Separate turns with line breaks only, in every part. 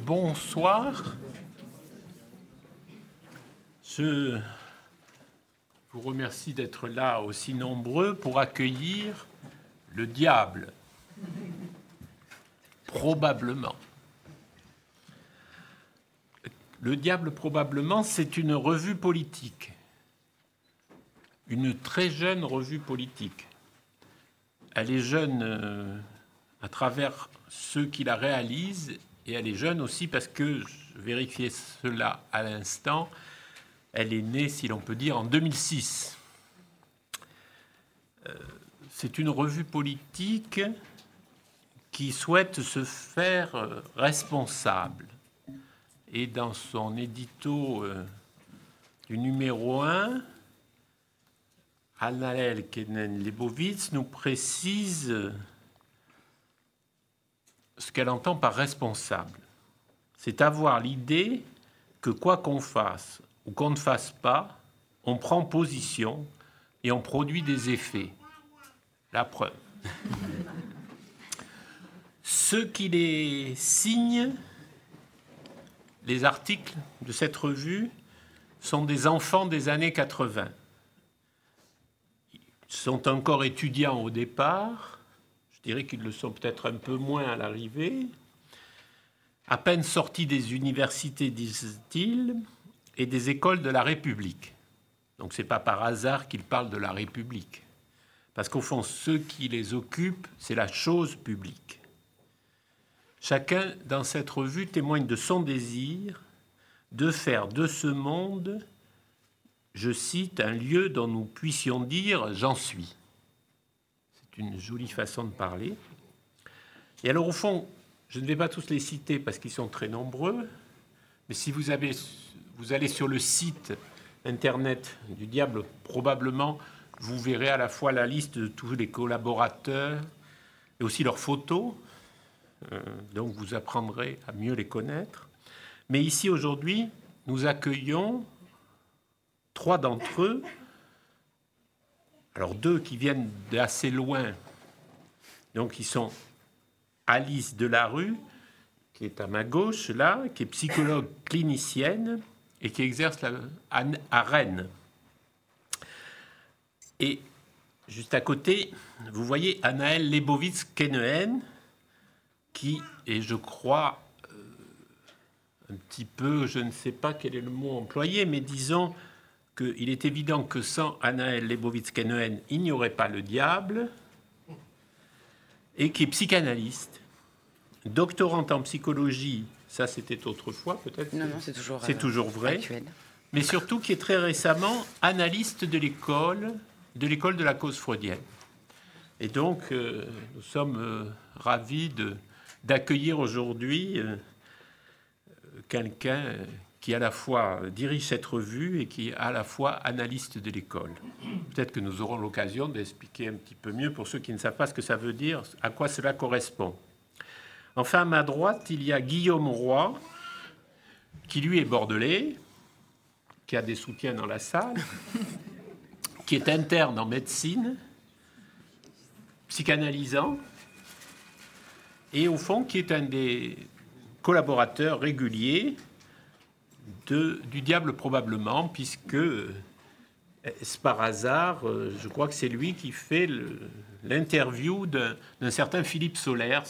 Bonsoir. Je vous remercie d'être là aussi nombreux pour accueillir le diable. Probablement. Le diable, probablement, c'est une revue politique. Une très jeune revue politique. Elle est jeune à travers ceux qui la réalisent, et elle est jeune aussi parce que, je vérifiais cela à l'instant, elle est née, si l'on peut dire, en 2006. C'est une revue politique qui souhaite se faire responsable. Et dans son édito du numéro 1, Anaëlle Kennen-Leibowitz nous précise ce qu'elle entend par responsable. C'est avoir l'idée que quoi qu'on fasse ou qu'on ne fasse pas, on prend position et on produit des effets. La preuve. Ceux qui les signent, les articles de cette revue, sont des enfants des années 80. Ils sont encore étudiants au départ. Je dirais qu'ils le sont peut-être un peu moins à l'arrivée. À peine sortis des universités, disent-ils, et des écoles de la République. Donc ce n'est pas par hasard qu'ils parlent de la République. Parce qu'au fond, ceux qui les occupent, c'est la chose publique. Chacun, dans cette revue, témoigne de son désir de faire de ce monde, je cite, un lieu dont nous puissions dire « j'en suis ». C'est une jolie façon de parler. Et alors, au fond, je ne vais pas tous les citer parce qu'ils sont très nombreux, mais si vous allez sur le site Internet du diable, probablement, vous verrez à la fois la liste de tous les collaborateurs et aussi leurs photos. Donc, vous apprendrez à mieux les connaître. Mais ici, aujourd'hui, nous accueillons 3 d'entre eux. Alors, 2 qui viennent d'assez loin. Donc, ils sont Alice Delarue, qui est à ma gauche, là, qui est psychologue clinicienne et qui exerce à Rennes. Et juste à côté, vous voyez Anaëlle Leibowitz-Kennen, qui est, je crois, un petit peu, je ne sais pas quel est le mot employé, mais disons qu'il est évident que sans Anaëlle Leibowitz-Kennen, il n'y aurait pas le diable, et qui est psychanalyste, doctorante en psychologie, ça c'était autrefois peut-être.
Non, c'est toujours
vrai,
actuel.
Mais surtout qui est très récemment analyste de l'école de la cause freudienne. Et donc, nous sommes ravis d'accueillir aujourd'hui quelqu'un qui à la fois dirige cette revue et qui est à la fois analyste de l'école. Peut-être que nous aurons l'occasion d'expliquer un petit peu mieux pour ceux qui ne savent pas ce que ça veut dire, à quoi cela correspond. Enfin, à ma droite, il y a Guillaume Roy, qui lui est bordelais, qui a des soutiens dans la salle, qui est interne en médecine, psychanalysant, et au fond, qui est un des collaborateurs réguliers du diable probablement, puisque, c'est par hasard, je crois que c'est lui qui fait l'interview d'un certain Philippe Solers,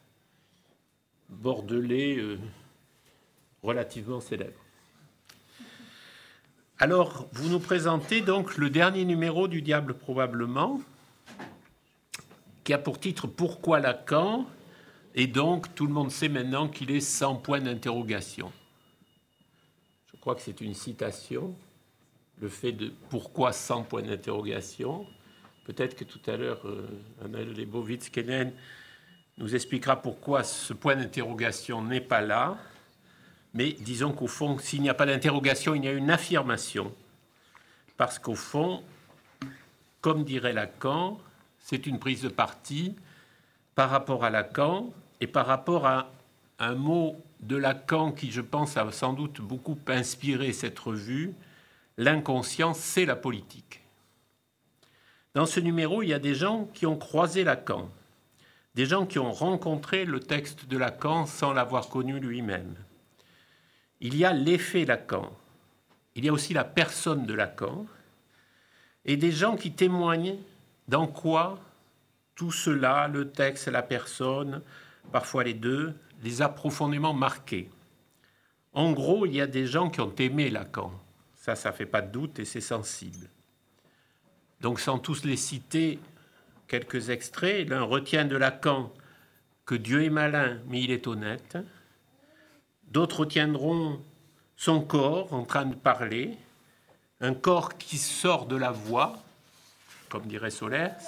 bordelais relativement célèbre. Alors, vous nous présentez donc le dernier numéro du diable probablement, qui a pour titre « Pourquoi Lacan ?» et donc tout le monde sait maintenant qu'il est sans point d'interrogation. Je crois que c'est une citation, le fait de « pourquoi sans point d'interrogation ?» Peut-être que tout à l'heure, Anaëlle Leibowitz-Kennen nous expliquera pourquoi ce point d'interrogation n'est pas là. Mais disons qu'au fond, s'il n'y a pas d'interrogation, il y a une affirmation. Parce qu'au fond, comme dirait Lacan, c'est une prise de parti par rapport à Lacan et par rapport à un mot de Lacan qui, je pense, a sans doute beaucoup inspiré cette revue. L'inconscient, c'est la politique. Dans ce numéro, il y a des gens qui ont croisé Lacan, des gens qui ont rencontré le texte de Lacan sans l'avoir connu lui-même. il y a l'effet Lacan, il y a aussi la personne de Lacan, et des gens qui témoignent dans quoi tout cela, le texte, la personne, parfois les deux, les a profondément marqués. En gros, il y a des gens qui ont aimé Lacan. Ça ne fait pas de doute et c'est sensible. Donc, sans tous les citer, quelques extraits. L'un retient de Lacan que Dieu est malin, mais il est honnête. D'autres retiendront son corps en train de parler, un corps qui sort de la voix, comme dirait Solers,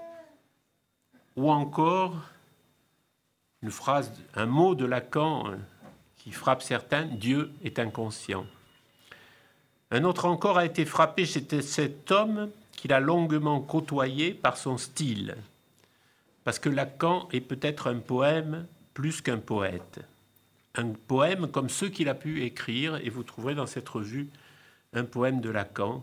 ou encore une phrase, un mot de Lacan qui frappe certains, Dieu est inconscient. Un autre encore a été frappé chez cet homme qu'il a longuement côtoyé par son style, parce que Lacan est peut-être un poème plus qu'un poète. Un poème comme ceux qu'il a pu écrire, et vous trouverez dans cette revue un poème de Lacan,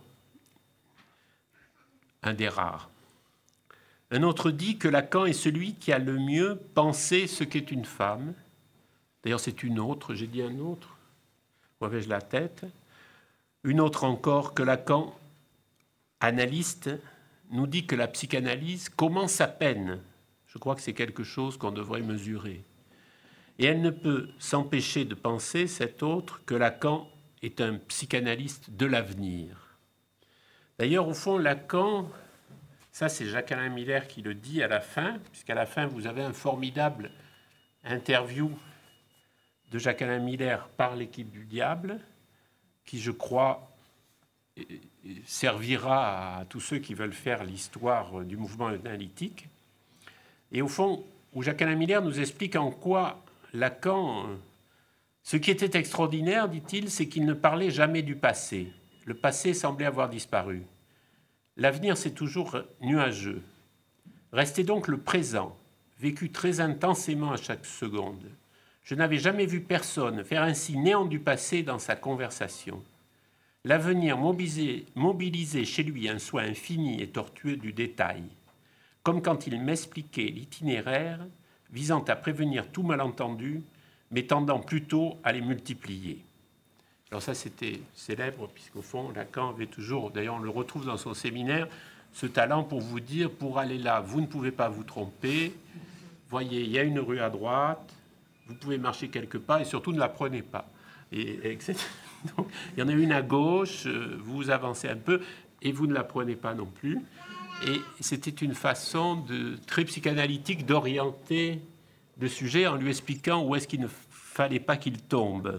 un des rares. Un autre dit que Lacan est celui qui a le mieux pensé ce qu'est une femme. D'ailleurs, c'est une autre, j'ai dit un autre, où avais-je la tête? Une autre encore, que Lacan, analyste, nous dit que la psychanalyse commence à peine. Je crois que c'est quelque chose qu'on devrait mesurer. Et elle ne peut s'empêcher de penser, cette autre, que Lacan est un psychanalyste de l'avenir. D'ailleurs, au fond, Lacan, ça c'est Jacques-Alain Miller qui le dit à la fin, puisqu'à la fin, vous avez un formidable interview de Jacques-Alain Miller par l'équipe du Diable, qui, je crois, servira à tous ceux qui veulent faire l'histoire du mouvement analytique. Et au fond, où Jacques-Alain Miller nous explique en quoi Lacan, ce qui était extraordinaire, dit-il, c'est qu'il ne parlait jamais du passé. Le passé semblait avoir disparu. L'avenir, c'est toujours nuageux. Restait donc le présent, vécu très intensément à chaque seconde. Je n'avais jamais vu personne faire ainsi néant du passé dans sa conversation. L'avenir mobilisait chez lui un soin infini et tortueux du détail, comme quand il m'expliquait l'itinéraire visant à prévenir tout malentendu, mais tendant plutôt à les multiplier. Alors ça, c'était célèbre, puisqu'au fond, Lacan avait toujours, d'ailleurs on le retrouve dans son séminaire, ce talent pour vous dire, pour aller là, vous ne pouvez pas vous tromper, voyez, il y a une rue à droite, vous pouvez marcher quelques pas, et surtout ne la prenez pas. Donc, il y en a une à gauche, vous avancez un peu, et vous ne la prenez pas non plus. Et c'était une façon très psychanalytique d'orienter le sujet en lui expliquant où est-ce qu'il ne fallait pas qu'il tombe.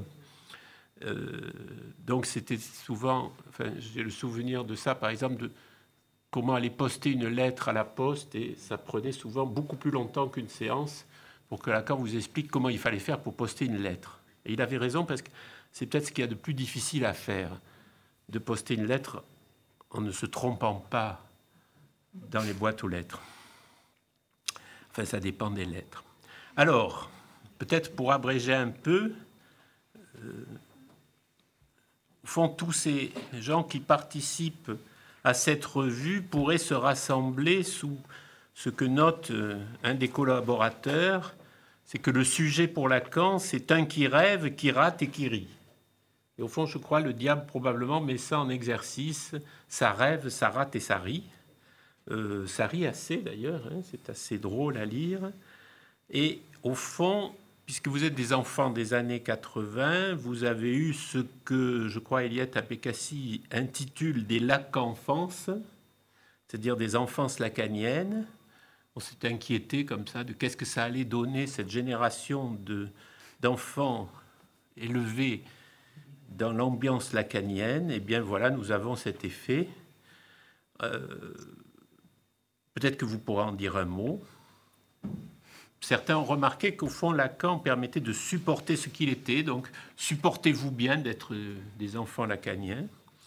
Donc c'était souvent, j'ai le souvenir de ça, par exemple, de comment aller poster une lettre à la poste, et ça prenait souvent beaucoup plus longtemps qu'une séance pour que Lacan vous explique comment il fallait faire pour poster une lettre. Et il avait raison, parce que c'est peut-être ce qu'il y a de plus difficile à faire, de poster une lettre en ne se trompant pas dans les boîtes aux lettres. Enfin, ça dépend des lettres. Alors, peut-être pour abréger un peu, au fond, tous ces gens qui participent à cette revue pourraient se rassembler sous ce que note un des collaborateurs, c'est que le sujet pour Lacan, c'est un qui rêve, qui rate et qui rit. Et au fond, je crois, le diable probablement met ça en exercice. Ça rêve, ça rate et ça rit. Ça rit assez d'ailleurs, hein, c'est assez drôle à lire. Et au fond, puisque vous êtes des enfants des années 80, vous avez eu ce que, je crois, Eliette Apekassi intitule des lacanfances, c'est-à-dire des enfances lacaniennes. On s'est inquiété comme ça de qu'est-ce que ça allait donner, cette génération d'enfants élevés dans l'ambiance lacanienne. Eh bien voilà, nous avons cet effet. Peut-être que vous pourrez en dire un mot. Certains ont remarqué qu'au fond, Lacan permettait de supporter ce qu'il était. Donc, supportez-vous bien d'être des enfants lacaniens,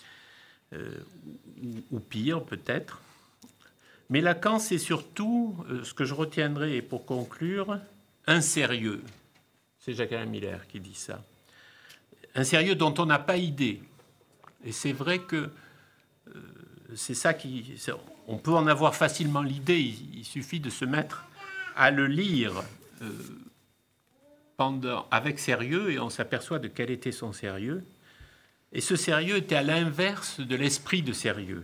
ou pire peut-être. Mais Lacan, c'est surtout, ce que je retiendrai pour conclure, un sérieux. C'est Jacques-Alain Miller qui dit ça. Un sérieux dont on n'a pas idée. Et c'est vrai que c'est ça qui... On peut en avoir facilement l'idée, il suffit de se mettre à le lire avec sérieux, et on s'aperçoit de quel était son sérieux. Et ce sérieux était à l'inverse de l'esprit de sérieux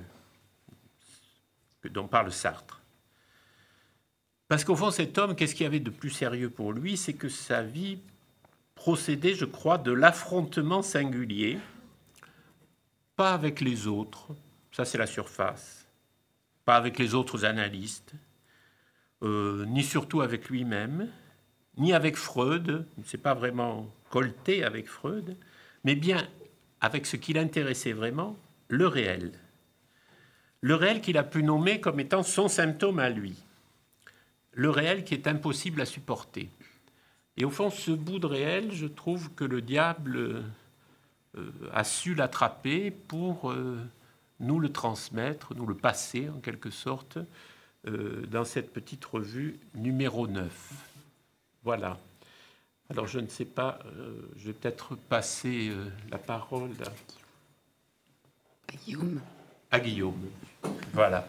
dont parle Sartre. Parce qu'au fond, cet homme, qu'est-ce qu'il y avait de plus sérieux pour lui? C'est que sa vie procédait, je crois, de l'affrontement singulier, pas avec les autres, ça c'est la surface, pas avec les autres analystes, ni surtout avec lui-même, ni avec Freud, il ne s'est pas vraiment colté avec Freud, mais bien avec ce qui l'intéressait vraiment, le réel. Le réel qu'il a pu nommer comme étant son symptôme à lui. Le réel qui est impossible à supporter. Et au fond, ce bout de réel, je trouve que le diable a su l'attraper pour nous le transmettre, nous le passer en quelque sorte, dans cette petite revue numéro 9. Voilà. Alors je ne sais pas, je vais peut-être passer la parole à Guillaume. Voilà.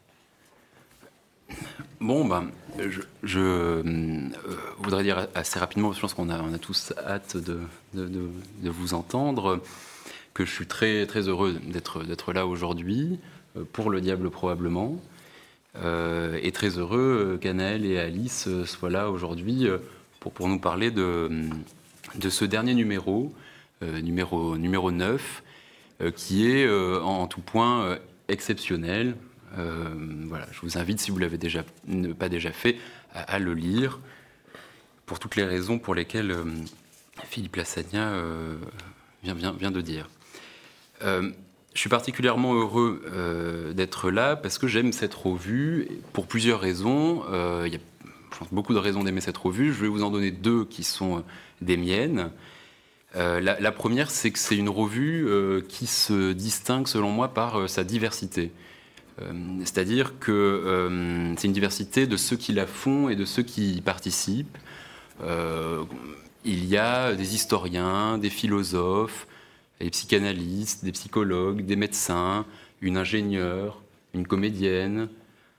Bon, je voudrais dire assez rapidement, je pense qu'on a tous hâte de vous entendre, que je suis très, très heureux d'être là aujourd'hui, pour le diable probablement, et très heureux qu'Anaël et Alice soient là aujourd'hui pour nous parler de ce dernier numéro 9, qui est en tout point exceptionnel. Voilà, je vous invite, si vous l'avez pas déjà fait, à le lire, pour toutes les raisons pour lesquelles Philippe Lassagna vient de dire. Je suis particulièrement heureux d'être là parce que j'aime cette revue pour plusieurs raisons. Il y a, je pense, beaucoup de raisons d'aimer cette revue. Je vais vous en donner 2 qui sont des miennes. La première, c'est que c'est une revue qui se distingue, selon moi, par sa diversité. C'est-à-dire que c'est une diversité de ceux qui la font et de ceux qui y participent. Il y a des historiens, des philosophes, des psychanalystes, des psychologues, des médecins, une ingénieure, une comédienne,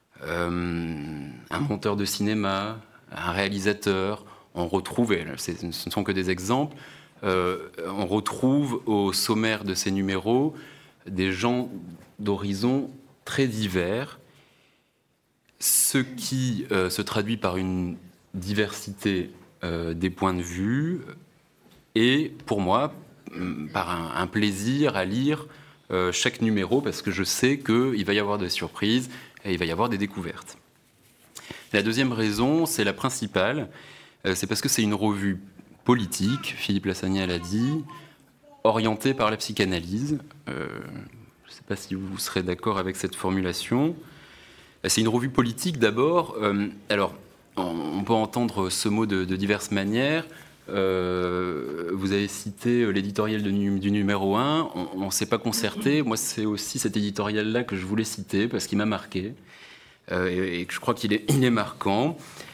un monteur de cinéma, un réalisateur. On retrouve, et ce ne sont que des exemples, on retrouve au sommaire de ces numéros des gens d'horizons très divers, ce qui se traduit par une diversité des points de vue et, pour moi, par un plaisir à lire chaque numéro, parce que je sais qu'il va y avoir des surprises et il va y avoir des découvertes. La deuxième raison, c'est la principale, c'est parce que c'est une revue politique, Philippe Lassagna l'a dit, orientée par la psychanalyse. Je ne sais pas si vous serez d'accord avec cette formulation. C'est une revue politique d'abord. Alors, on peut entendre ce mot de diverses manières. Vous avez cité l'éditorial du numéro 1. On ne s'est pas concerté. Moi, c'est aussi cet éditorial-là que je voulais citer parce qu'il m'a marqué et que je crois qu'il est marquant.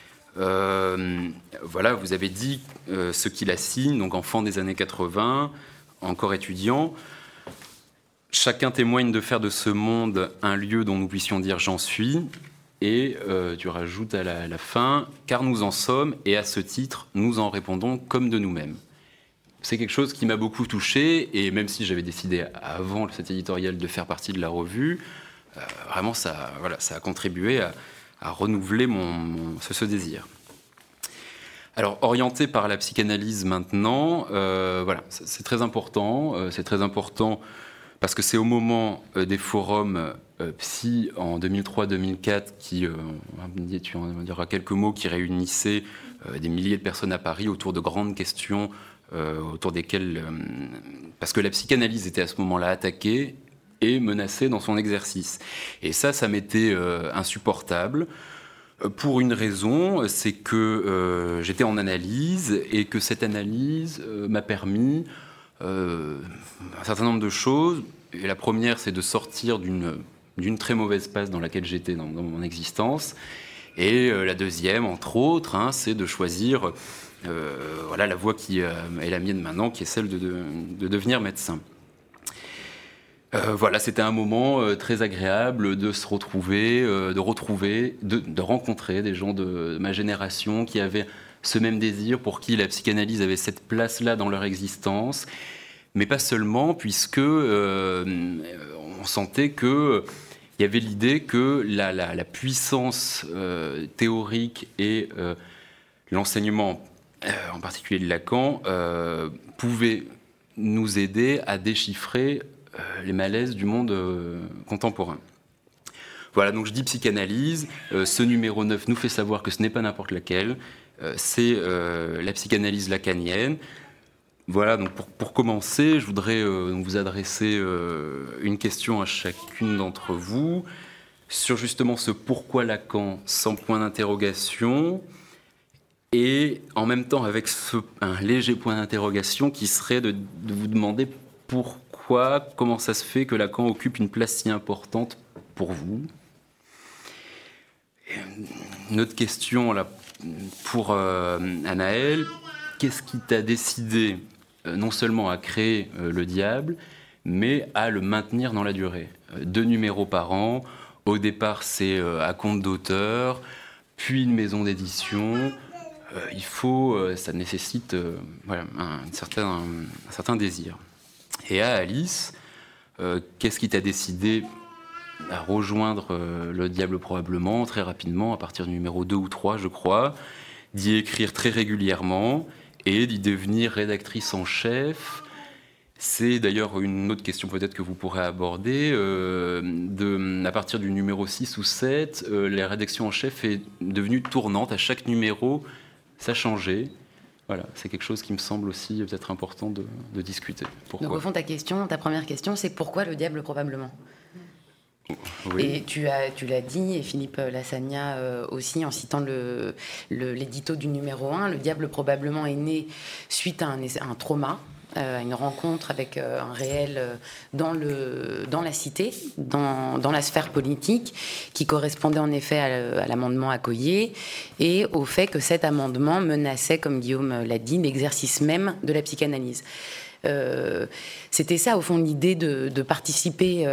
Voilà, vous avez dit ce qui la signe, donc enfant des années 80, encore étudiant. Chacun témoigne de faire de ce monde un lieu dont nous puissions dire « j'en suis ». Et tu rajoutes à la fin « car nous en sommes et à ce titre, nous en répondons comme de nous-mêmes ». C'est quelque chose qui m'a beaucoup touché et même si j'avais décidé avant cet éditorial de faire partie de la revue, vraiment ça a contribué à renouveler ce désir. Alors, orienté par la psychanalyse maintenant, voilà, c'est très important. C'est très important parce que c'est au moment des forums psy en 2003-2004 qui, tu en diras quelques mots, qui réunissaient des milliers de personnes à Paris autour de grandes questions, autour desquelles, parce que la psychanalyse était à ce moment-là attaquée et menacée dans son exercice. Et ça m'était insupportable. Pour une raison, c'est que j'étais en analyse et que cette analyse m'a permis un certain nombre de choses. Et la première, c'est de sortir d'une très mauvaise passe dans laquelle j'étais dans mon existence. Et la deuxième, entre autres, c'est de choisir la voie qui est la mienne maintenant, qui est celle de devenir médecin. Voilà, c'était un moment très agréable de se retrouver, de rencontrer des gens de ma génération qui avaient ce même désir, pour qui la psychanalyse avait cette place-là dans leur existence, mais pas seulement, puisque on sentait qu'il y avait l'idée que la puissance théorique et l'enseignement, en particulier de Lacan, pouvait nous aider à déchiffrer les malaises du monde contemporain. Voilà, donc je dis psychanalyse. Ce numéro 9 nous fait savoir que ce n'est pas n'importe laquelle. C'est la psychanalyse lacanienne. Voilà, donc pour commencer, je voudrais vous adresser une question à chacune d'entre vous sur justement ce pourquoi Lacan sans point d'interrogation, et en même temps avec un léger point d'interrogation qui serait de vous demander pourquoi, comment ça se fait que Lacan occupe une place si importante pour vous. Une autre question là, pour Anaëlle, qu'est-ce qui t'a décidé non seulement à créer le diable, mais à le maintenir dans la durée? 2 numéros par an, au départ c'est à compte d'auteur, puis une maison d'édition. Ça nécessite un certain désir. Et à Alice, qu'est-ce qui t'a décidé à rejoindre le diable probablement très rapidement, à partir du numéro 2 ou 3, je crois, d'y écrire très régulièrement et d'y devenir rédactrice en chef? C'est d'ailleurs une autre question peut-être que vous pourrez aborder. À partir du numéro 6 ou 7, la rédaction en chef est devenue tournante. À chaque numéro, ça changeait. Voilà, c'est quelque chose qui me semble aussi peut-être important de discuter. Pourquoi ?
Donc au fond, ta première question, c'est pourquoi le diable probablement ? Oui. Et tu l'as dit, et Philippe Lassagna aussi, en citant l'édito du numéro 1, le diable probablement est né suite à un trauma, une rencontre avec un réel dans la cité, dans la sphère politique, qui correspondait en effet à l'amendement Accoyer, et au fait que cet amendement menaçait, comme Guillaume l'a dit, l'exercice même de la psychanalyse. C'était ça, au fond, l'idée de participer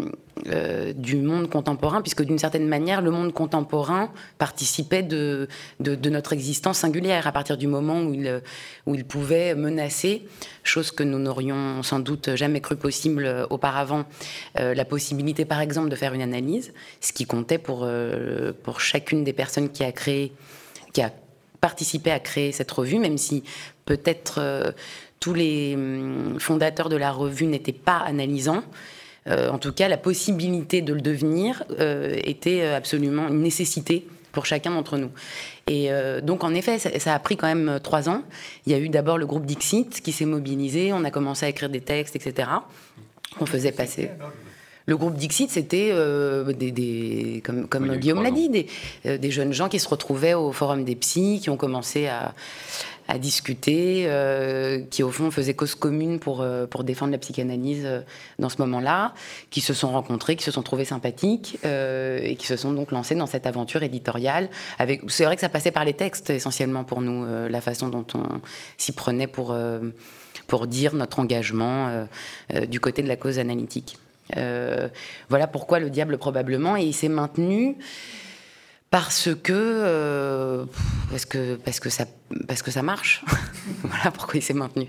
du monde contemporain, puisque d'une certaine manière, le monde contemporain participait de notre existence singulière à partir du moment où il pouvait menacer, chose que nous n'aurions sans doute jamais cru possible auparavant, la possibilité, par exemple, de faire une analyse, ce qui comptait pour chacune des personnes qui a participé à créer cette revue, même si peut-être tous les fondateurs de la revue n'étaient pas analysants. En tout cas, la possibilité de le devenir était absolument une nécessité pour chacun d'entre nous. Et donc, en effet, ça a pris quand même 3 ans. Il y a eu d'abord le groupe Dixit qui s'est mobilisé. On a commencé à écrire des textes, etc. On faisait passer... Le groupe Dixit, c'était comme Guillaume l'a dit, des jeunes gens qui se retrouvaient au Forum des Psys, qui ont commencé à discuter, qui au fond faisaient cause commune pour défendre la psychanalyse dans ce moment-là, qui se sont rencontrés, qui se sont trouvés sympathiques et qui se sont donc lancés dans cette aventure éditoriale. C'est vrai que ça passait par les textes essentiellement pour nous, la façon dont on s'y prenait pour dire notre engagement du côté de la cause analytique. Voilà pourquoi le diable probablement, et il s'est maintenu parce que ça marche. Voilà pourquoi il s'est maintenu.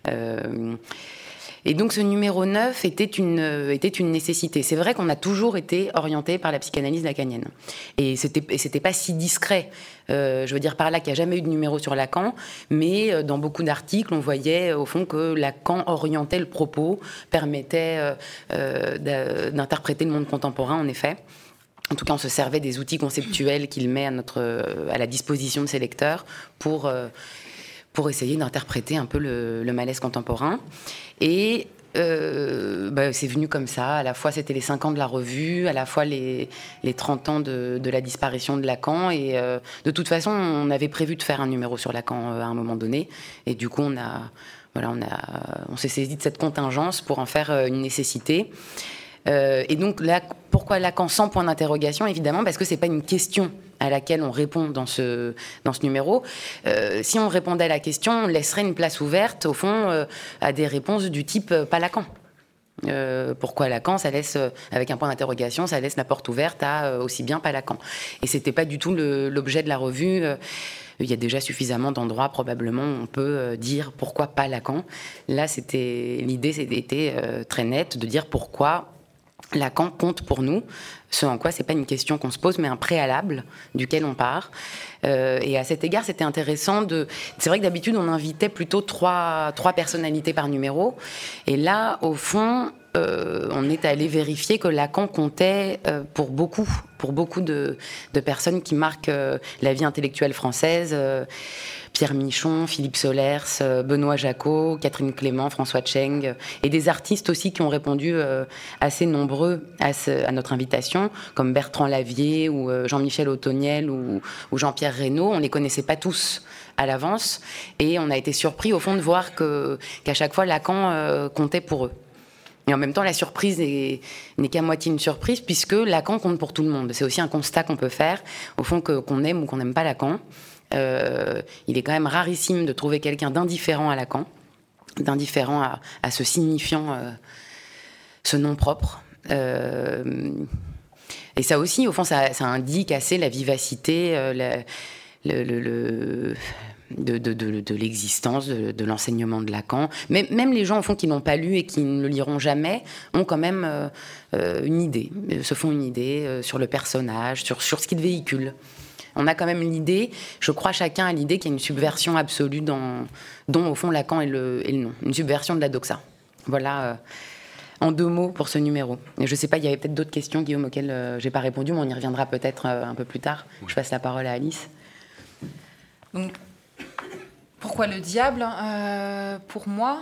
Et donc ce numéro 9 était une nécessité. C'est vrai qu'on a toujours été orienté par la psychanalyse lacanienne. Et c'était pas si discret. Je veux dire par là qu'il n'y a jamais eu de numéro sur Lacan, mais dans beaucoup d'articles, on voyait au fond que Lacan orientait le propos, permettait d'interpréter le monde contemporain, en effet. En tout cas, on se servait des outils conceptuels qu'il met à la disposition de ses lecteurs pour essayer d'interpréter un peu le malaise contemporain. Et c'est venu comme ça. À la fois, c'était les 5 ans de la revue, à la fois les 30 ans de la disparition de Lacan. Et de toute façon, on avait prévu de faire un numéro sur Lacan à un moment donné. Et du coup, on s'est saisi de cette contingence pour en faire une nécessité. Et donc là, pourquoi Lacan sans point d'interrogation? Évidemment parce que c'est pas une question à laquelle on répond dans ce numéro. Si on répondait à la question, on laisserait une place ouverte au fond à des réponses du type pas Lacan. Pourquoi Lacan? Ça laisse, avec un point d'interrogation, ça laisse la porte ouverte à aussi bien pas Lacan. Et c'était pas du tout l'objet de la revue. Il y a déjà suffisamment d'endroits, probablement, où on peut dire pourquoi pas Lacan. Là, l'idée était très nette de dire pourquoi Lacan compte pour nous, ce en quoi c'est pas une question qu'on se pose, mais un préalable duquel on part. Et à cet égard, c'était intéressant c'est vrai que d'habitude, on invitait plutôt trois personnalités par numéro. Et là, au fond, on est allé vérifier que Lacan comptait pour beaucoup de personnes qui marquent la vie intellectuelle française. Pierre Michon, Philippe Solers, Benoît Jacot, Catherine Clément, François Tcheng, et des artistes aussi qui ont répondu assez nombreux à notre invitation, comme Bertrand Lavier ou Jean-Michel Ottoniel ou Jean-Pierre Reynaud. On ne les connaissait pas tous à l'avance, et on a été surpris au fond de voir qu'à chaque fois Lacan comptait pour eux. Et en même temps, la surprise n'est qu'à moitié une surprise, puisque Lacan compte pour tout le monde. C'est aussi un constat qu'on peut faire, au fond, qu'on aime ou qu'on n'aime pas Lacan. Il est quand même rarissime de trouver quelqu'un d'indifférent à Lacan, d'indifférent à ce signifiant, ce nom propre. Et ça aussi, au fond, ça indique assez la vivacité, de l'existence, de l'enseignement de Lacan. Mais même les gens, au fond, qui n'ont pas lu et qui ne le liront jamais, ont quand même une idée, se font une idée sur le personnage, sur ce qu'il véhicule. On a quand même l'idée, je crois chacun a l'idée qu'il y a une subversion absolue dont au fond Lacan est le nom, une subversion de la doxa. Voilà, en 2 mots pour ce numéro. Et je ne sais pas, il y avait peut-être d'autres questions, Guillaume, auxquelles je n'ai pas répondu, mais on y reviendra peut-être un peu plus tard. Je passe la parole à Alice.
Donc, pourquoi le diable? Pour moi,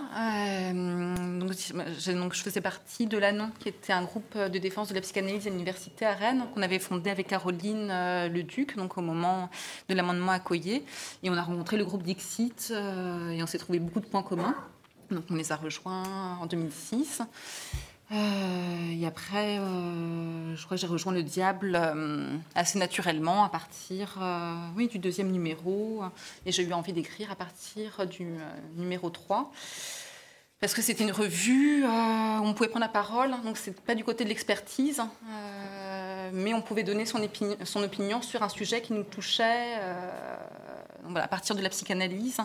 je faisais partie de l'ANON, qui était un groupe de défense de la psychanalyse à l'université à Rennes, qu'on avait fondé avec Caroline Leduc, donc au moment de l'amendement Accoyer. Et on a rencontré le groupe Dixit et on s'est trouvé beaucoup de points communs. Donc on les a rejoints en 2006. Et après, je crois que j'ai rejoint le diable assez naturellement à partir du 2e numéro. Et j'ai eu envie d'écrire à partir du numéro 3. Parce que c'était une revue où on pouvait prendre la parole. Donc c'est pas du côté de l'expertise, mais on pouvait donner son opinion sur un sujet qui nous touchait à partir de la psychanalyse.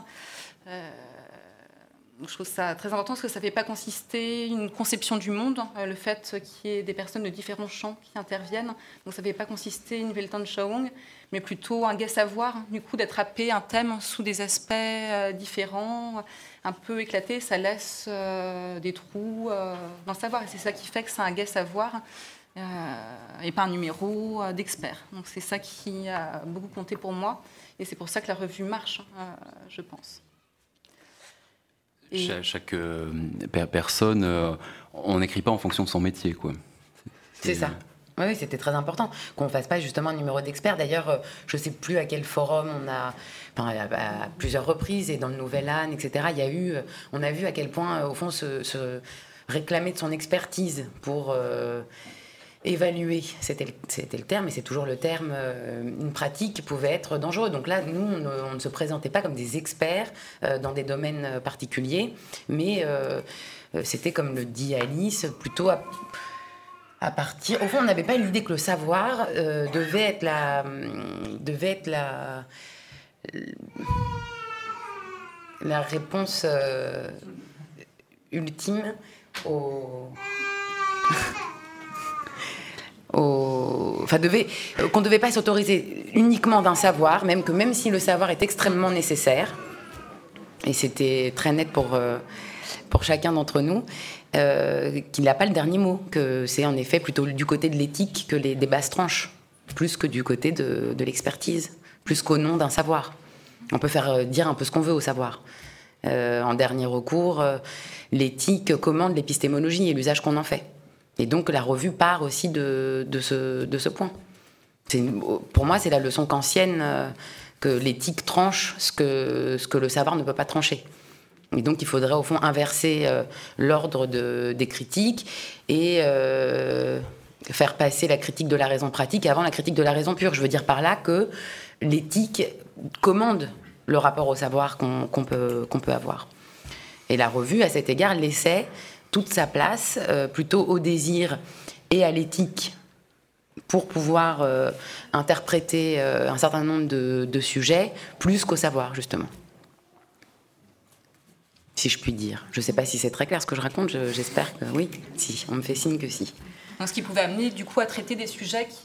Je trouve ça très important parce que ça ne fait pas consister une conception du monde, le fait qu'il y ait des personnes de différents champs qui interviennent. Donc ça ne fait pas consister une Weltanschauung, mais plutôt un gai savoir, du coup, d'attraper un thème sous des aspects différents, un peu éclatés. Ça laisse des trous dans le savoir. Et c'est ça qui fait que c'est un gai savoir et pas un numéro d'expert. Donc c'est ça qui a beaucoup compté pour moi. Et c'est pour ça que la revue marche, je pense.
Chaque personne, on n'écrit pas en fonction de son métier, quoi.
C'est ça. Oui, c'était très important qu'on ne fasse pas justement un numéro d'expert. D'ailleurs, je ne sais plus à quel forum à plusieurs reprises et dans le Nouvel Âne, etc. On a vu à quel point, au fond, se réclamer de son expertise pour évaluer, c'était le terme, et c'est toujours le terme, une pratique pouvait être dangereux. Donc là, nous, on ne se présentait pas comme des experts dans des domaines particuliers, mais c'était, comme le dit Alice, plutôt à partir... Au fond, on n'avait pas l'idée que le savoir devait être la réponse ultime qu'on ne devait pas s'autoriser uniquement d'un savoir, même si le savoir est extrêmement nécessaire, et c'était très net pour chacun d'entre nous, qu'il n'a pas le dernier mot, que c'est en effet plutôt du côté de l'éthique que les débats se tranchent, plus que du côté de l'expertise, plus qu'au nom d'un savoir. On peut faire dire un peu ce qu'on veut au savoir. En dernier recours, l'éthique commande l'épistémologie et l'usage qu'on en fait. Et donc la revue part aussi de ce point. Pour moi, c'est la leçon kantienne que l'éthique tranche ce que le savoir ne peut pas trancher. Et donc il faudrait au fond inverser l'ordre des critiques et faire passer la critique de la raison pratique avant la critique de la raison pure. Je veux dire par là que l'éthique commande le rapport au savoir qu'on peut avoir. Et la revue, à cet égard, laissait toute sa place, plutôt au désir et à l'éthique, pour pouvoir interpréter un certain nombre de sujets, plus qu'au savoir, justement. Si je puis dire. Je ne sais pas si c'est très clair ce que je raconte, j'espère que oui. Si, on me fait signe que si.
Donc, ce qui pouvait amener du coup à traiter des sujets qui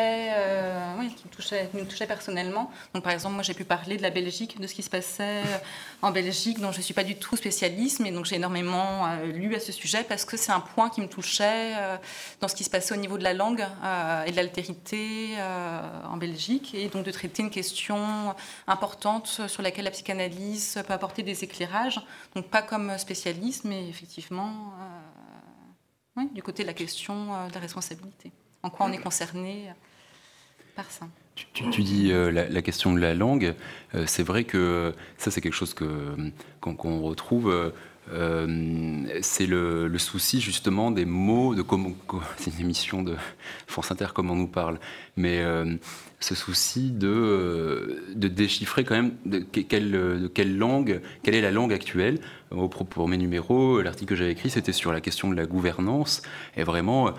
nous touchaient personnellement. Donc, par exemple, moi j'ai pu parler de la Belgique, de ce qui se passait en Belgique, dont je ne suis pas du tout spécialiste, mais donc j'ai énormément lu à ce sujet parce que c'est un point qui me touchait dans ce qui se passait au niveau de la langue et de l'altérité en Belgique, et donc de traiter une question importante sur laquelle la psychanalyse peut apporter des éclairages. Donc pas comme spécialiste, mais effectivement... Oui, du côté de la question de la responsabilité. En quoi on est concerné par ça.
Tu dis la question de la langue. C'est vrai que ça, c'est quelque chose qu'on retrouve. C'est le souci justement des mots, c'est une émission de France Inter, Comment on nous parle, mais ce souci de déchiffrer quand même de quelle langue, quelle est la langue actuelle. Pour mes numéros, l'article que j'avais écrit, c'était sur la question de la gouvernance, et vraiment,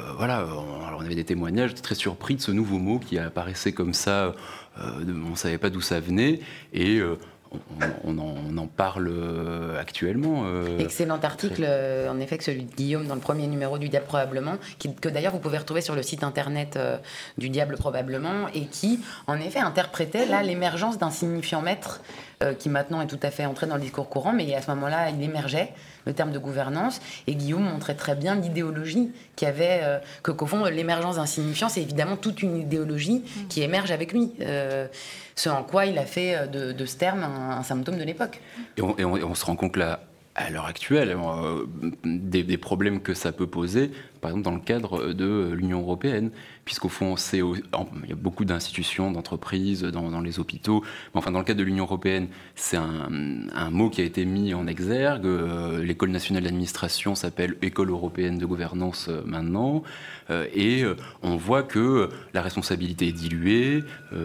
on avait des témoignages très surpris de ce nouveau mot qui apparaissait comme ça, on ne savait pas d'où ça venait, et on en parle actuellement.
Excellent article, en effet, que celui de Guillaume dans le premier numéro du Diable probablement, que d'ailleurs vous pouvez retrouver sur le site internet du Diable probablement, et qui, en effet, interprétait là l'émergence d'un signifiant maître qui maintenant est tout à fait entré dans le discours courant, mais à ce moment-là, il émergeait, le terme de gouvernance, et Guillaume montrait très bien l'idéologie qu'il y avait, qu'au fond, l'émergence d'un signifiant, c'est évidemment toute une idéologie qui émerge avec lui. Ce en quoi il a fait de ce terme un symptôme de l'époque.
Et on se rend compte là, à l'heure actuelle, des problèmes que ça peut poser, par exemple dans le cadre de l'Union européenne, puisqu'au fond, il y a beaucoup d'institutions, d'entreprises dans les hôpitaux, mais enfin dans le cadre de l'Union européenne, c'est un mot qui a été mis en exergue. L'École nationale d'administration s'appelle École européenne de gouvernance maintenant, et on voit que la responsabilité est diluée,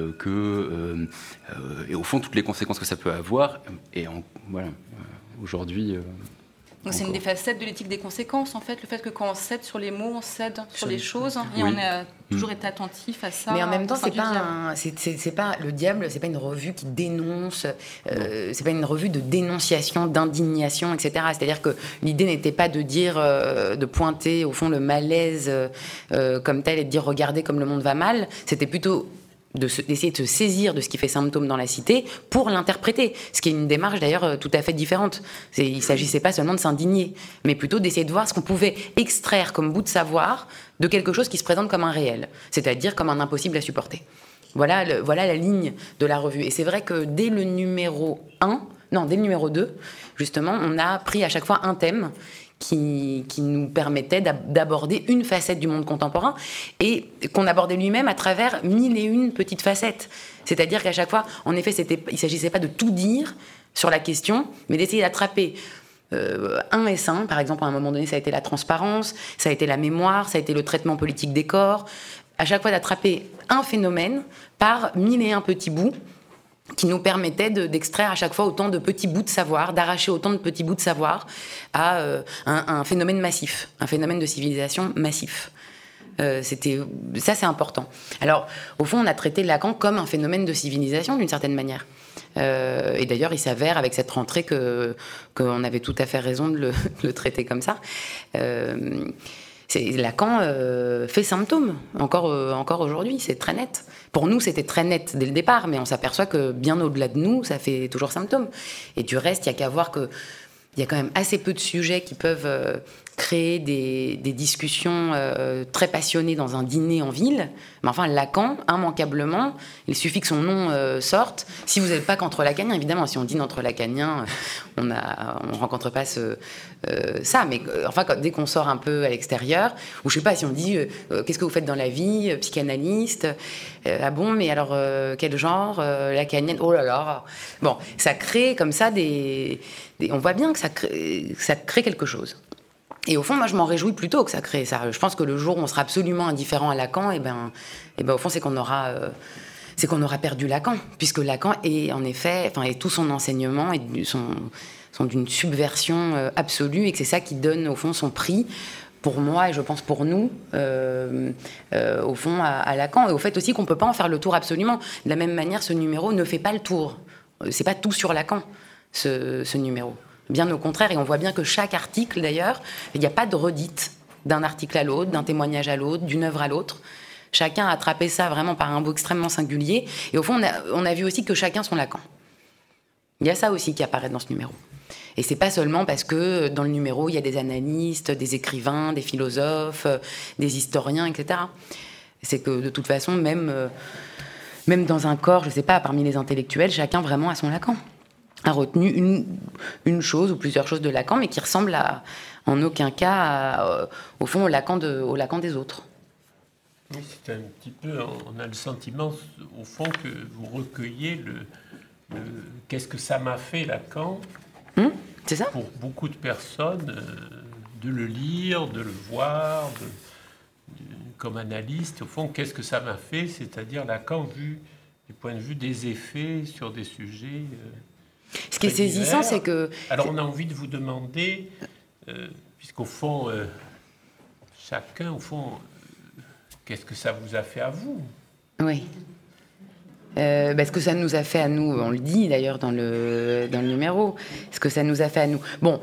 et au fond, toutes les conséquences que ça peut avoir, et voilà. Aujourd'hui...
Donc c'est une des facettes de l'éthique des conséquences, en fait, le fait que quand on cède sur les mots, on cède sur les choses, et on a toujours été attentif à ça.
Mais en même temps, c'est pas le Diable, c'est pas une revue qui dénonce, c'est pas une revue de dénonciation, d'indignation, etc. C'est-à-dire que l'idée n'était pas de dire, de pointer au fond le malaise comme tel et de dire regardez comme le monde va mal. C'était plutôt d'essayer de se saisir de ce qui fait symptôme dans la cité pour l'interpréter, ce qui est une démarche d'ailleurs tout à fait différente. Il ne s'agissait pas seulement de s'indigner, mais plutôt d'essayer de voir ce qu'on pouvait extraire comme bout de savoir de quelque chose qui se présente comme un réel, c'est-à-dire comme un impossible à supporter. Voilà la ligne de la revue. Et c'est vrai que dès le numéro 2, justement, on a pris à chaque fois un thème qui nous permettait d'aborder une facette du monde contemporain et qu'on abordait lui-même à travers 1001 petites facettes. C'est-à-dire qu'à chaque fois, en effet, il ne s'agissait pas de tout dire sur la question, mais d'essayer d'attraper un essaim. Par exemple, à un moment donné, ça a été la transparence, ça a été la mémoire, ça a été le traitement politique des corps. À chaque fois, d'attraper un phénomène par 1001 petits bouts qui nous permettait d'extraire à chaque fois autant de petits bouts de savoir, d'arracher autant de petits bouts de savoir à un phénomène massif, un phénomène de civilisation massif. Ça, c'est important. Alors, au fond, on a traité Lacan comme un phénomène de civilisation, d'une certaine manière. Et d'ailleurs, il s'avère, avec cette rentrée, qu'on avait tout à fait raison de le traiter comme ça. Lacan fait symptôme, encore aujourd'hui, c'est très net. Pour nous, c'était très net dès le départ, mais on s'aperçoit que bien au-delà de nous, ça fait toujours symptôme. Et du reste, il n'y a qu'à voir qu'il y a quand même assez peu de sujets qui peuvent créer des discussions très passionnées dans un dîner en ville. Mais enfin, Lacan, immanquablement, il suffit que son nom sorte. Si vous n'êtes pas qu'entre lacaniens, évidemment, si on dîne entre lacaniens, on ne rencontre pas ça. Mais enfin, dès qu'on sort un peu à l'extérieur, ou je ne sais pas, si on dit qu'est-ce que vous faites dans la vie, psychanalyste, ah bon, mais alors quel genre, lacanienne, oh là là. Bon, ça crée comme ça on voit bien que ça crée quelque chose. Et au fond, moi, je m'en réjouis plutôt que ça crée ça. Je pense que le jour où on sera absolument indifférent à Lacan, et ben, au fond, c'est qu'on aura c'est qu'on aura perdu Lacan, puisque Lacan est en effet, et tout son enseignement sont d'une subversion absolue, et que c'est ça qui donne au fond son prix, pour moi et je pense pour nous, au fond à Lacan, et au fait aussi qu'on ne peut pas en faire le tour absolument. De la même manière, ce numéro ne fait pas le tour. C'est pas tout sur Lacan, ce numéro. Bien au contraire, et on voit bien que chaque article, d'ailleurs, il n'y a pas de redite d'un article à l'autre, d'un témoignage à l'autre, d'une œuvre à l'autre. Chacun a attrapé ça vraiment par un bout extrêmement singulier. Et au fond, on a vu aussi que chacun son Lacan. Il y a ça aussi qui apparaît dans ce numéro. Et c'est pas seulement parce que dans le numéro, il y a des analystes, des écrivains, des philosophes, des historiens, etc. C'est que de toute façon, même dans un corps, je sais pas, parmi les intellectuels, chacun vraiment a son Lacan. A retenu une chose ou plusieurs choses de Lacan, mais qui ressemble en aucun cas, au fond, au Lacan des autres.
Oui, c'est un petit peu, on a le sentiment, au fond, que vous recueillez le qu'est-ce que ça m'a fait, Lacan,
c'est ça ?
pour beaucoup de personnes, de le lire, de le voir, comme analyste. Au fond, qu'est-ce que ça m'a fait, c'est-à-dire Lacan vu du point de vue des effets sur des sujets
Ce qui est saisissant,
divers.
c'est que...
Alors, on a envie de vous demander, puisqu'au fond, chacun, au fond, qu'est-ce que ça vous a fait à vous ?
Oui. Ce que ça nous a fait à nous, on le dit d'ailleurs dans le numéro, ce que ça nous a fait à nous. Bon,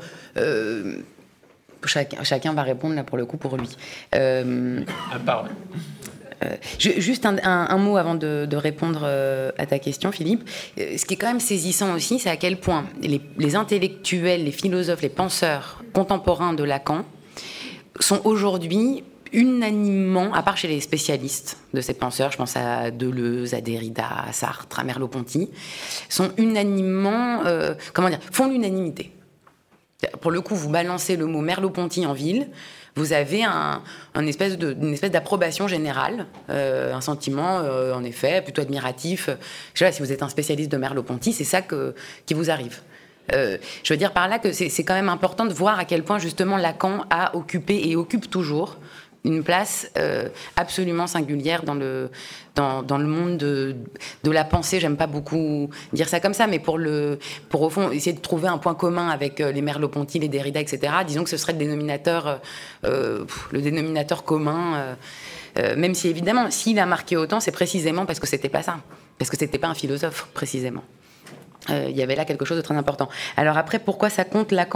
chacun va répondre là pour le coup pour lui.
Pardon.
Juste un mot avant de répondre à ta question, Philippe. Ce qui est quand même saisissant aussi, c'est à quel point les intellectuels, les philosophes, les penseurs contemporains de Lacan sont aujourd'hui unanimement, à part chez les spécialistes de ces penseurs, je pense à Deleuze, à Derrida, à Sartre, à Merleau-Ponty, sont unanimement, font l'unanimité. Pour le coup, vous balancez le mot Merleau-Ponty en ville, vous avez une espèce d'approbation générale, un sentiment, en effet, plutôt admiratif. Je sais pas, si vous êtes un spécialiste de Merleau-Ponty, c'est ça qui vous arrive. Je veux dire par là que c'est quand même important de voir à quel point, justement, Lacan a occupé et occupe toujours une place absolument singulière dans le monde de la pensée. J'aime pas beaucoup dire ça comme ça, mais pour au fond essayer de trouver un point commun avec les Merleau-Ponty, les Derrida, etc. Disons que ce serait le dénominateur commun. Même si évidemment, s'il a marqué autant, c'est précisément parce que c'était pas ça, parce que c'était pas un philosophe précisément. Il y avait là quelque chose de très important. Alors après, pourquoi ça compte Lacan ?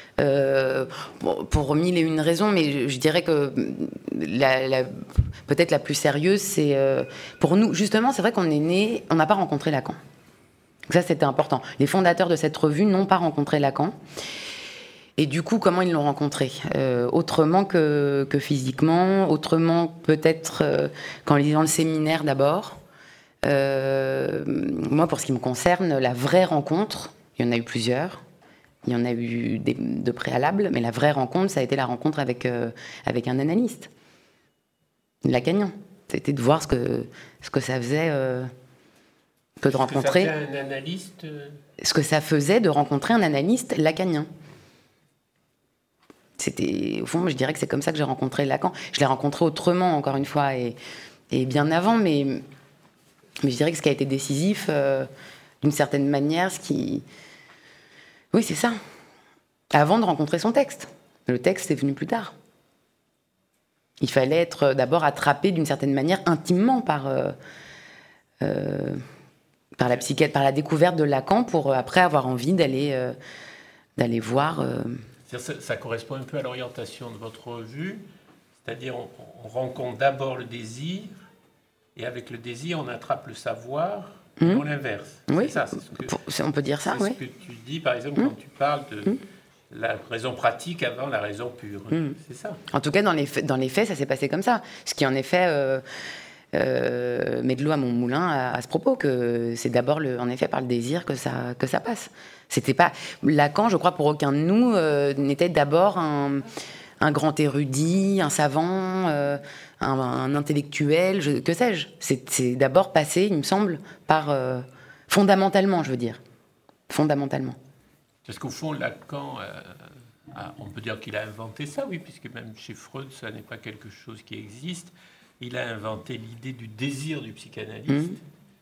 Pour mille et une raisons, mais je dirais que peut-être la plus sérieuse, c'est pour nous, justement, c'est vrai qu'on est né, on n'a pas rencontré Lacan. Ça, c'était important. Les fondateurs de cette revue n'ont pas rencontré Lacan. Et du coup, comment ils l'ont rencontré ? Autrement que physiquement, autrement peut-être qu'en lisant le séminaire d'abord. Moi, pour ce qui me concerne, la vraie rencontre, il y en a eu plusieurs. Il y en a eu de préalables, mais la vraie rencontre, ça a été la rencontre avec un analyste lacanien. C'était de voir ce que ça faisait que de rencontrer...
Ça faisait un analyste...
Ce que ça faisait de rencontrer un analyste lacanien. Au fond, je dirais que c'est comme ça que j'ai rencontré Lacan. Je l'ai rencontré autrement, encore une fois, et bien avant, mais je dirais que ce qui a été décisif, d'une certaine manière, oui, c'est ça. Avant de rencontrer son texte. Le texte est venu plus tard. Il fallait être d'abord attrapé d'une certaine manière intimement par la psychiatre, par la découverte de Lacan, pour après avoir envie d'aller voir.
Ça correspond un peu à l'orientation de votre revue, c'est-à-dire on rencontre d'abord le désir, et avec le désir on attrape le savoir. Non, l'inverse.
Oui,
c'est ça,
on peut dire ça, oui.
C'est ce que tu dis, par exemple, quand tu parles de la raison pratique avant la raison pure. C'est ça.
En tout cas, dans les faits, ça s'est passé comme ça. Ce qui, en effet, met de l'eau à mon moulin à ce propos, que c'est d'abord, en effet, par le désir que ça passe. C'était pas... Lacan, je crois, pour aucun de nous, n'était d'abord un grand érudit, un savant... un intellectuel, que sais-je. C'est d'abord passé, il me semble, par... fondamentalement, je veux dire. Fondamentalement.
Parce qu'au fond, Lacan, on peut dire qu'il a inventé ça, oui, puisque même chez Freud, ça n'est pas quelque chose qui existe. Il a inventé l'idée du désir du psychanalyste.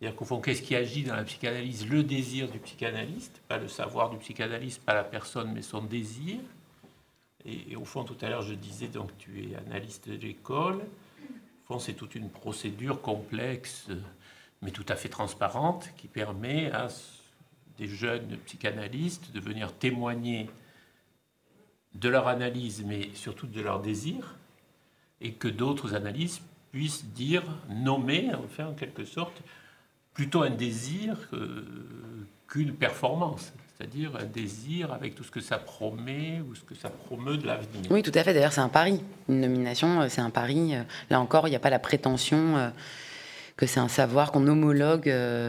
C'est-à-dire qu'au fond, qu'est-ce qui agit dans la psychanalyse? Le désir du psychanalyste, pas le savoir du psychanalyste, pas la personne, mais son désir. Et au fond, tout à l'heure, je disais, donc tu es analyste de l'école. Au fond, c'est toute une procédure complexe, mais tout à fait transparente, qui permet à des jeunes psychanalystes de venir témoigner de leur analyse, mais surtout de leur désir, et que d'autres analystes puissent dire, nommer, enfin, en quelque sorte, plutôt un désir qu'une performance, c'est-à-dire un désir avec tout ce que ça promet ou ce que ça promeut de l'avenir.
Oui, tout à fait. D'ailleurs, c'est un pari. Une nomination, c'est un pari. Là encore, il n'y a pas la prétention que c'est un savoir qu'on homologue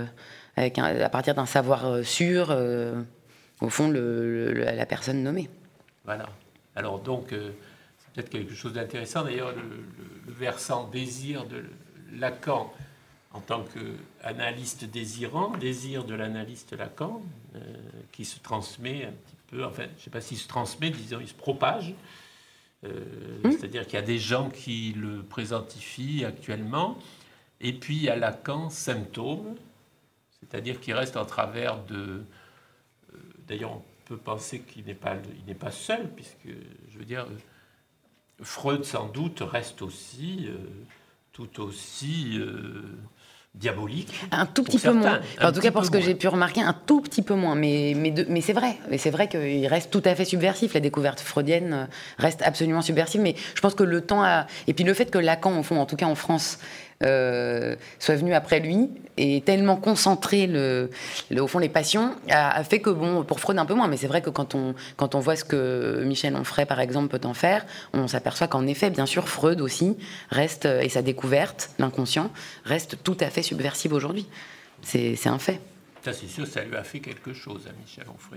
à partir d'un savoir sûr, au fond, la personne nommée.
Voilà. Alors donc, c'est peut-être quelque chose d'intéressant. D'ailleurs, le versant désir de Lacan, en tant qu'analyste désirant, désir de l'analyste Lacan, qui se transmet un petit peu, enfin, je ne sais pas s'il se transmet, disons, il se propage. C'est-à-dire qu'il y a des gens qui le présentifient actuellement. Et puis, il y a Lacan symptôme, c'est-à-dire qu'il reste en travers de... D'ailleurs, on peut penser qu'il n'est pas seul, puisque, je veux dire, Freud, sans doute, reste aussi, tout aussi... diabolique.
Un tout petit peu moins. En tout cas, pour ce que j'ai pu remarquer, un tout petit peu moins. Mais c'est vrai. Mais c'est vrai qu'il reste tout à fait subversif. La découverte freudienne reste absolument subversive. Mais je pense que le temps a... Et puis le fait que Lacan, au fond, en tout cas en France, soit venu après lui et tellement concentré au fond les passions a fait que, bon, pour Freud un peu moins, mais c'est vrai que quand on voit ce que Michel Onfray par exemple peut en faire, on s'aperçoit qu'en effet, bien sûr, Freud aussi reste, et sa découverte, l'inconscient, reste tout à fait subversive aujourd'hui. C'est un fait.
Ça, c'est sûr, ça lui a fait quelque chose à Michel Onfray.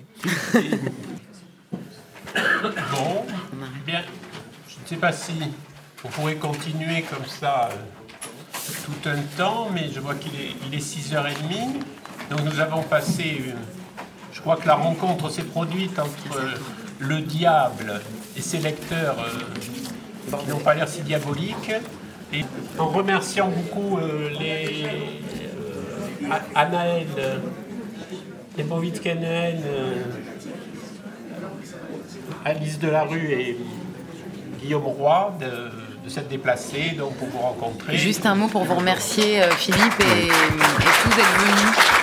Bon, bien, je ne sais pas si on pourrait continuer comme ça tout un temps, mais je vois qu'il est 6h30. Donc nous avons passé, je crois que la rencontre s'est produite entre le diable et ses lecteurs qui n'ont pas l'air si diaboliques. Et en remerciant beaucoup Anaël Lebovitz-Kenen, Alice Delarue et Guillaume Roy de s'être déplacés donc pour vous rencontrer.
Juste un mot pour vous remercier, Philippe, et tous d'être venus.